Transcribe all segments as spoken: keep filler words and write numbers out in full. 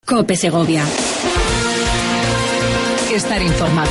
COPE Segovia. Estar informado.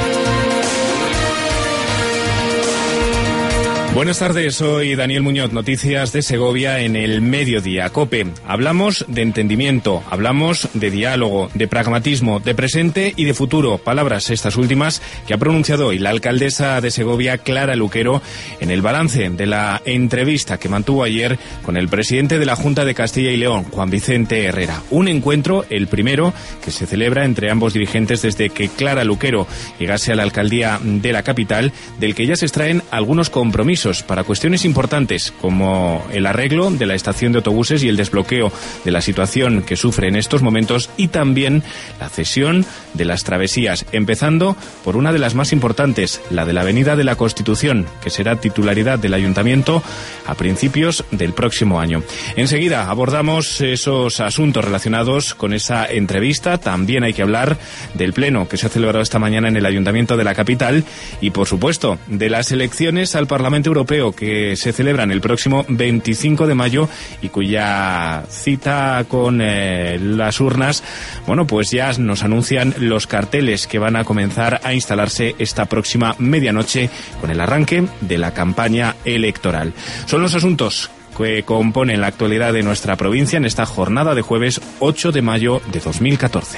Buenas tardes, soy Daniel Muñoz, noticias de Segovia en el mediodía. COPE. Hablamos de entendimiento, hablamos de diálogo, de pragmatismo, de presente y de futuro. Palabras estas últimas que ha pronunciado hoy la alcaldesa de Segovia, Clara Luquero, en el balance de la entrevista que mantuvo ayer con el presidente de la Junta de Castilla y León, Juan Vicente Herrera. Un encuentro, el primero, que se celebra entre ambos dirigentes desde que Clara Luquero llegase a la alcaldía de la capital, del que ya se extraen algunos compromisos para cuestiones importantes como el arreglo de la estación de autobuses y el desbloqueo de la situación que sufre en estos momentos, y también la cesión de las travesías, empezando por una de las más importantes, la de la Avenida de la Constitución, que será titularidad del Ayuntamiento a principios del próximo año. Enseguida abordamos esos asuntos relacionados con esa entrevista. También hay que hablar del pleno que se ha celebrado esta mañana en el Ayuntamiento de la capital y, por supuesto, de las elecciones al Parlamento Europeo que se celebran el próximo veinticinco de mayo y cuya cita con eh, las urnas, bueno, pues ya nos anuncian los carteles que van a comenzar a instalarse esta próxima medianoche con el arranque de la campaña electoral. Son los asuntos que componen la actualidad de nuestra provincia en esta jornada de jueves ocho de mayo de dos mil catorce.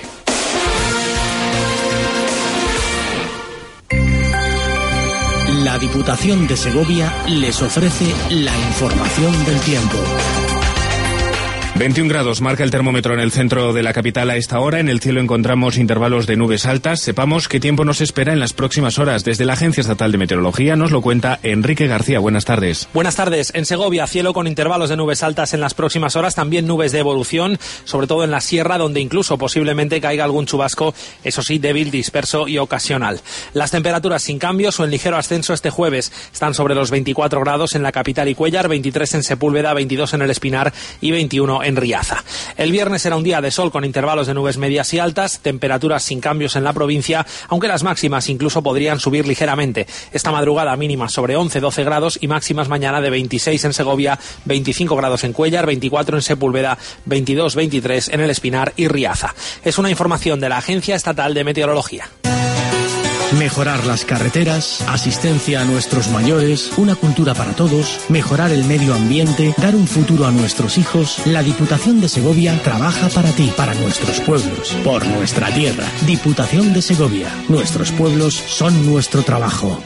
La Diputación de Segovia les ofrece la información del tiempo. veintiún grados marca el termómetro en el centro de la capital a esta hora. En el cielo encontramos intervalos de nubes altas. Sepamos qué tiempo nos espera en las próximas horas. Desde la Agencia Estatal de Meteorología nos lo cuenta Enrique García. Buenas tardes. Buenas tardes. En Segovia, cielo con intervalos de nubes altas en las próximas horas. También nubes de evolución, sobre todo en la sierra, donde incluso posiblemente caiga algún chubasco, eso sí, débil, disperso y ocasional. Las temperaturas sin cambios o en ligero ascenso este jueves. Están sobre los veinticuatro grados en la capital y Cuéllar, veintitrés en Sepúlveda, veintidós en el Espinar y veintiuno en Riaza. El viernes será un día de sol con intervalos de nubes medias y altas, temperaturas sin cambios en la provincia, aunque las máximas incluso podrían subir ligeramente. Esta madrugada mínimas sobre once doce grados y máximas mañana de veintiséis en Segovia, veinticinco grados en Cuéllar, veinticuatro en Sepúlveda, veintidós veintitrés en el Espinar y Riaza. Es una información de la Agencia Estatal de Meteorología. Mejorar las carreteras, asistencia a nuestros mayores, una cultura para todos, mejorar el medio ambiente, dar un futuro a nuestros hijos. La Diputación de Segovia trabaja para ti, para nuestros pueblos, por nuestra tierra. Diputación de Segovia. Nuestros pueblos son nuestro trabajo.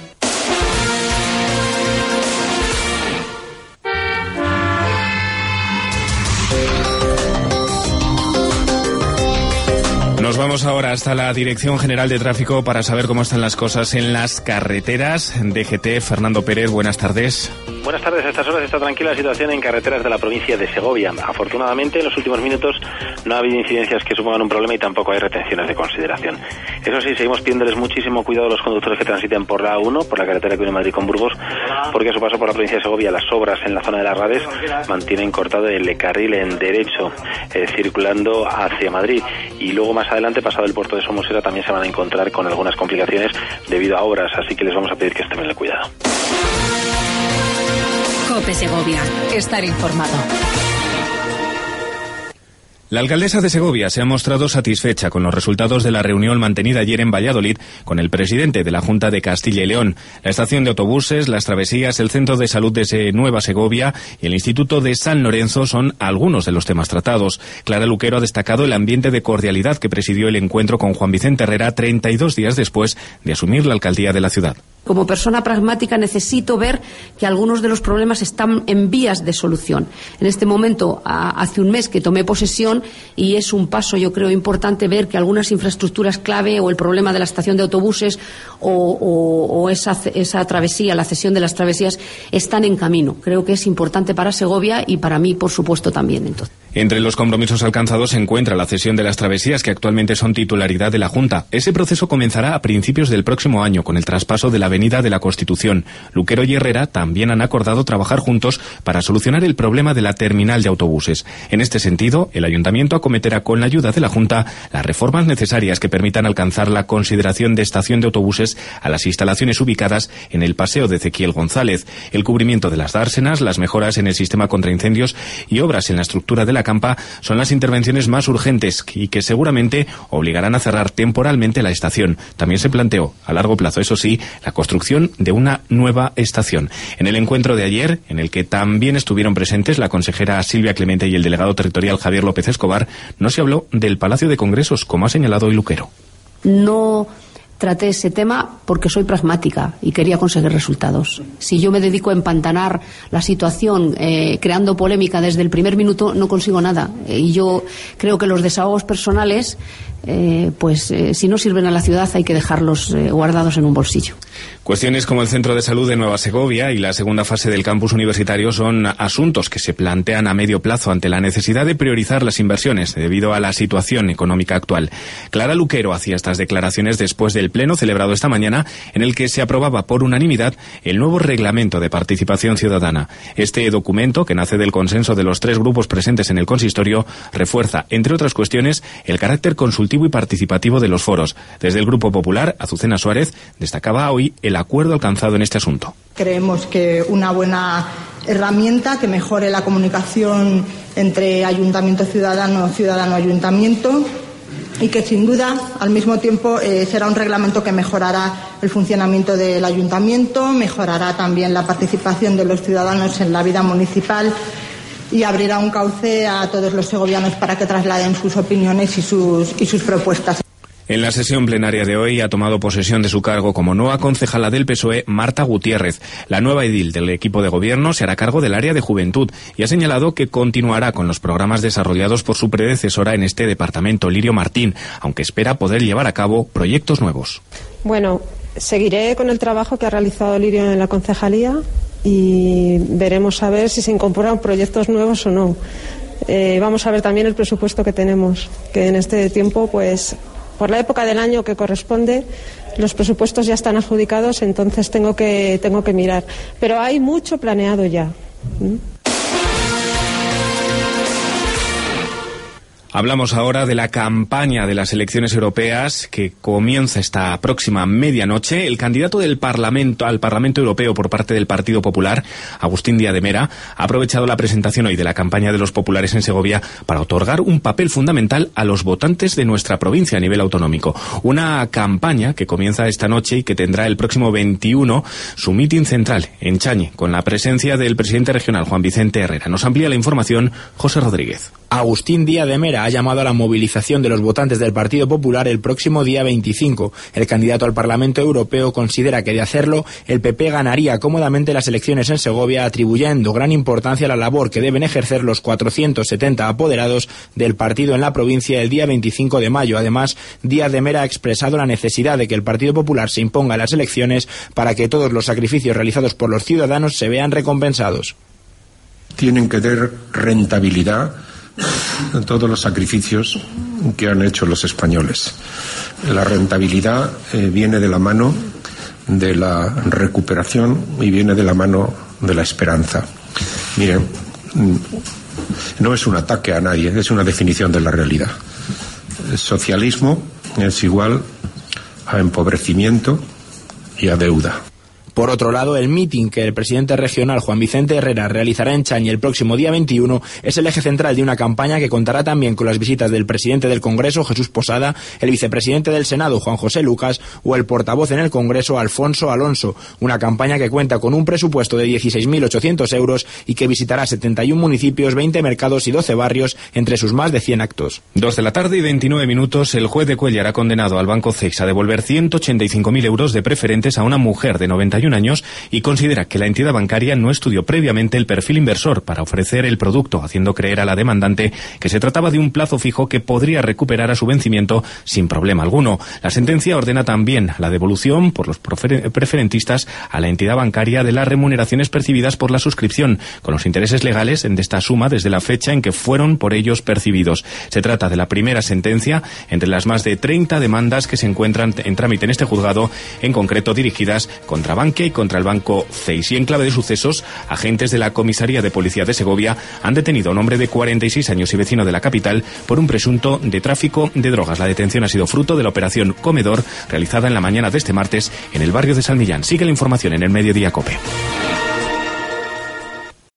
Nos vamos ahora hasta la Dirección General de Tráfico para saber cómo están las cosas en las carreteras. D G T, Fernando Pérez, buenas tardes. Buenas tardes. A estas horas está tranquila la situación en carreteras de la provincia de Segovia. Afortunadamente, en los últimos minutos no ha habido incidencias que supongan un problema y tampoco hay retenciones de consideración. Eso sí, seguimos pidiéndoles muchísimo cuidado a los conductores que transiten por la A uno, por la carretera que une Madrid con Burgos, porque a su paso por la provincia de Segovia las obras en la zona de las Rades mantienen cortado el carril en derecho, eh, circulando hacia Madrid. Y luego más adelante, pasado el puerto de Somosierra, también se van a encontrar con algunas complicaciones debido a obras, así que les vamos a pedir que estén en el cuidado. COPE Segovia. Estar informado. La alcaldesa de Segovia se ha mostrado satisfecha con los resultados de la reunión mantenida ayer en Valladolid con el presidente de la Junta de Castilla y León. La estación de autobuses, las travesías, el Centro de Salud de Nueva Segovia y el Instituto de San Lorenzo son algunos de los temas tratados. Clara Luquero ha destacado el ambiente de cordialidad que presidió el encuentro con Juan Vicente Herrera treinta y dos días después de asumir la alcaldía de la ciudad. Como persona pragmática necesito ver que algunos de los problemas están en vías de solución. En este momento, hace un mes que tomé posesión y es un paso, yo creo, importante ver que algunas infraestructuras clave o el problema de la estación de autobuses o, o, o esa, esa travesía, la cesión de las travesías, están en camino. Creo que es importante para Segovia y para mí, por supuesto, también. Entonces. Entre los compromisos alcanzados se encuentra la cesión de las travesías, que actualmente son titularidad de la Junta. Ese proceso comenzará a principios del próximo año con el traspaso de la Avenida de la Constitución. Luquero y Herrera también han acordado trabajar juntos para solucionar el problema de la terminal de autobuses. En este sentido, el Ayuntamiento Ayuntamiento acometerá con la ayuda de la Junta las reformas necesarias que permitan alcanzar la consideración de estación de autobuses a las instalaciones ubicadas en el Paseo de Ezequiel González, el cubrimiento de las dársenas, las mejoras en el sistema contra incendios y obras en la estructura de la campa son las intervenciones más urgentes y que seguramente obligarán a cerrar temporalmente la estación. También se planteó, a largo plazo, eso sí, la construcción de una nueva estación. En el encuentro de ayer, en el que también estuvieron presentes la consejera Silvia Clemente y el delegado territorial Javier López Escobar, no se habló del Palacio de Congresos, como ha señalado hoy Luquero. No traté ese tema porque soy pragmática y quería conseguir resultados. Si yo me dedico a empantanar la situación eh, creando polémica desde el primer minuto, no consigo nada. Y yo creo que los desahogos personales, eh, pues eh, si no sirven a la ciudad, hay que dejarlos eh, guardados en un bolsillo. Cuestiones como el Centro de Salud de Nueva Segovia y la segunda fase del campus universitario son asuntos que se plantean a medio plazo ante la necesidad de priorizar las inversiones debido a la situación económica actual. Clara Luquero hacía estas declaraciones después del pleno celebrado esta mañana en el que se aprobaba por unanimidad el nuevo reglamento de participación ciudadana. Este documento, que nace del consenso de los tres grupos presentes en el consistorio, refuerza, entre otras cuestiones, el carácter consultivo y participativo de los foros. Desde el Grupo Popular, Azucena Suárez destacaba hoy el acuerdo alcanzado en este asunto. Creemos que una buena herramienta que mejore la comunicación entre ayuntamiento ciudadano, ciudadano ayuntamiento, y que sin duda al mismo tiempo eh, será un reglamento que mejorará el funcionamiento del ayuntamiento, mejorará también la participación de los ciudadanos en la vida municipal y abrirá un cauce a todos los segovianos para que trasladen sus opiniones y sus, y sus propuestas. En la sesión plenaria de hoy ha tomado posesión de su cargo como nueva concejala del P S O E Marta Gutiérrez. La nueva edil del equipo de gobierno se hará cargo del área de juventud y ha señalado que continuará con los programas desarrollados por su predecesora en este departamento, Lirio Martín, aunque espera poder llevar a cabo proyectos nuevos. Bueno, seguiré con el trabajo que ha realizado Lirio en la concejalía y veremos a ver si se incorporan proyectos nuevos o no. Eh, vamos a ver también el presupuesto que tenemos, que en este tiempo, pues, por la época del año que corresponde, los presupuestos ya están adjudicados, entonces tengo que, tengo que mirar. Pero hay mucho planeado ya. ¿Mm? Hablamos ahora de la campaña de las elecciones europeas que comienza esta próxima medianoche. El candidato del Parlamento al Parlamento Europeo por parte del Partido Popular, Agustín Díaz de Mera, ha aprovechado la presentación hoy de la campaña de los populares en Segovia para otorgar un papel fundamental a los votantes de nuestra provincia a nivel autonómico. Una campaña que comienza esta noche y que tendrá el próximo veintiuno su mitin central en Chañi, con la presencia del presidente regional Juan Vicente Herrera. Nos amplía la información José Rodríguez. Agustín Díaz de Mera ha llamado a la movilización de los votantes del Partido Popular el próximo día veinticinco. El candidato al Parlamento Europeo considera que de hacerlo, el P P ganaría cómodamente las elecciones en Segovia, atribuyendo gran importancia a la labor que deben ejercer los cuatrocientos setenta apoderados del partido en la provincia el día veinticinco de mayo. Además, Díaz de Mera ha expresado la necesidad de que el Partido Popular se imponga en las elecciones para que todos los sacrificios realizados por los ciudadanos se vean recompensados. Tienen que dar rentabilidad en todos los sacrificios que han hecho los españoles. La rentabilidad eh, viene de la mano de la recuperación y viene de la mano de la esperanza. Miren, no es un ataque a nadie, es una definición de la realidad. El socialismo es igual a empobrecimiento y a deuda. Por otro lado, el mitin que el presidente regional Juan Vicente Herrera realizará en Chañi el próximo día veintiuno es el eje central de una campaña que contará también con las visitas del presidente del Congreso, Jesús Posada, el vicepresidente del Senado, Juan José Lucas, o el portavoz en el Congreso, Alfonso Alonso. Una campaña que cuenta con un presupuesto de dieciséis mil ochocientos euros y que visitará setenta y un municipios, veinte mercados y doce barrios entre sus más de cien actos. Dos de la tarde y veintinueve minutos, el juez de Cuéllar ha condenado al Banco Ceis a devolver ciento ochenta y cinco mil euros de preferentes a una mujer de noventa y un años y considera que la entidad bancaria no estudió previamente el perfil inversor para ofrecer el producto, haciendo creer a la demandante que se trataba de un plazo fijo que podría recuperar a su vencimiento sin problema alguno. La sentencia ordena también la devolución por los preferentistas a la entidad bancaria de las remuneraciones percibidas por la suscripción, con los intereses legales de esta suma desde la fecha en que fueron por ellos percibidos. Se trata de la primera sentencia entre las más de treinta demandas que se encuentran en trámite en este juzgado, en concreto dirigidas contra Bankia que hay contra el banco C E I S. Y en clave de sucesos, agentes de la Comisaría de Policía de Segovia han detenido a un hombre de cuarenta y seis años y vecino de la capital por un presunto de tráfico de drogas. La detención ha sido fruto de la operación Comedor realizada en la mañana de este martes en el barrio de San Millán. Sigue la información en el Mediodía COPE.